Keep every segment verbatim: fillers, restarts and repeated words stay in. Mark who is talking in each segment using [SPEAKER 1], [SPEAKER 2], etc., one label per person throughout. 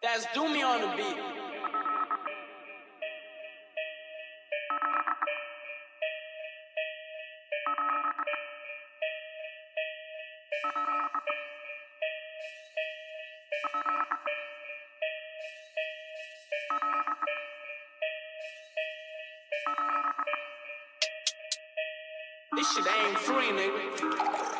[SPEAKER 1] That's do me on the beat. This shit ain't free, nigga.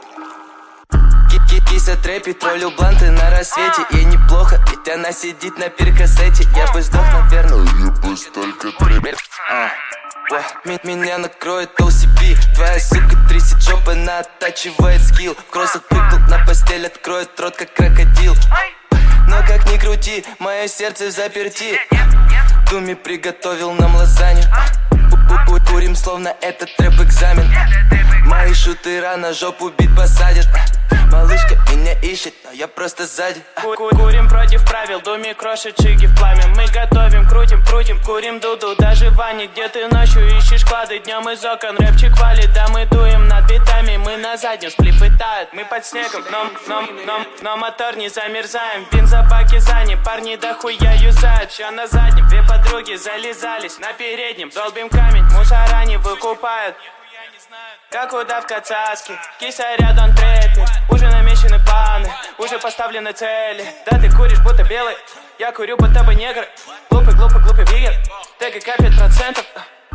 [SPEAKER 2] Кися трэпит, троллю бланты на рассвете. Ей неплохо, ведь она сидит на перкассете. Я бы сдох, наверное,
[SPEAKER 3] я бы столько трэпит.
[SPEAKER 2] Меня накроет о си пи. Твоя сука трясет жопы, она оттачивает скилл. В кроссах прыгнул на постель, откроет рот, как крокодил. Но как ни крути, мое сердце заперти. Думи приготовил нам лазанью. Курим, словно это трэп-экзамен. Мои шуты рано жопу бит посадят. Малышка меня ищет, но я просто сзади.
[SPEAKER 4] Курим против правил, думи крошит чиги в пламя. Мы готовим, крутим, крутим, курим дуду. Даже в ванне, где ты ночью ищешь клады. Днем из окон рэпчик валит, да мы дуем над битами. Мы на заднем, сплип и тает, мы под снегом. Но, но, но, но мотор не замерзаем. Бензобаки зани, парни дохуя юзают. Ща на заднем, две подруги залезались. На переднем долбим камень, мусора не выкупают. Как удавка цаски, кися рядом трэпит. Уже намечены планы, уже поставлены цели. Да ты куришь будто белый, я курю будто бы негр. Глупый, глупый, глупый вигер, ТГК пять процентов.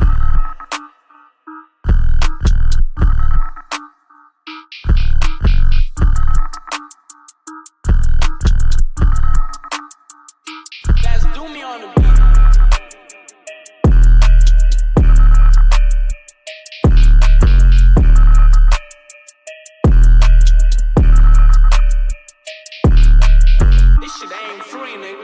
[SPEAKER 1] That's do me on the beat. This shit ain't free, nigga.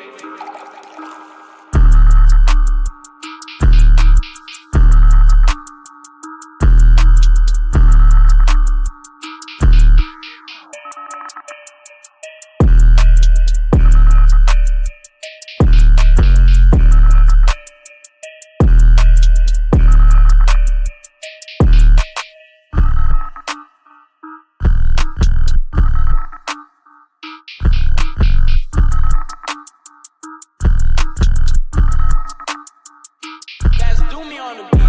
[SPEAKER 1] That's do me on the beat.